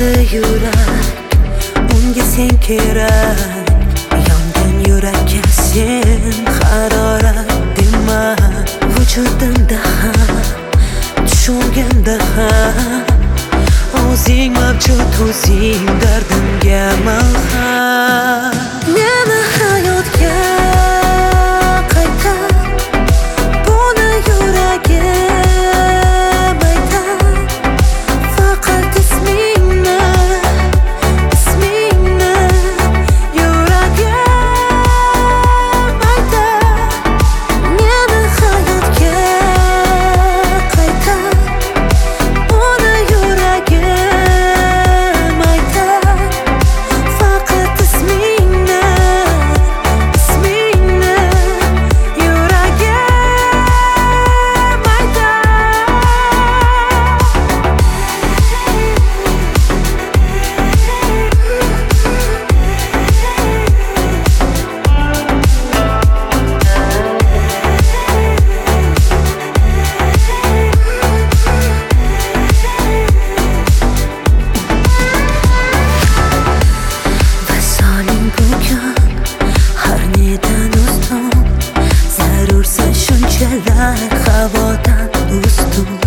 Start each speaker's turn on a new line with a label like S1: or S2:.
S1: yurak, unga sen kerak. Yongan yurakka sen harorat dema. Vujudimda ham, tushunganda ham o'zing mavjud, o'zing dardimga malham. Meni hayotga qayta, buni yuragim aytar. Faqat ismingni yuragim aytar. Meni hayotga qayta, buni yuragim aytar. Faqat ismingni yuragim aytar. Vasoling bugun har nedan ustun, zarursan shunchalar havodan ustun.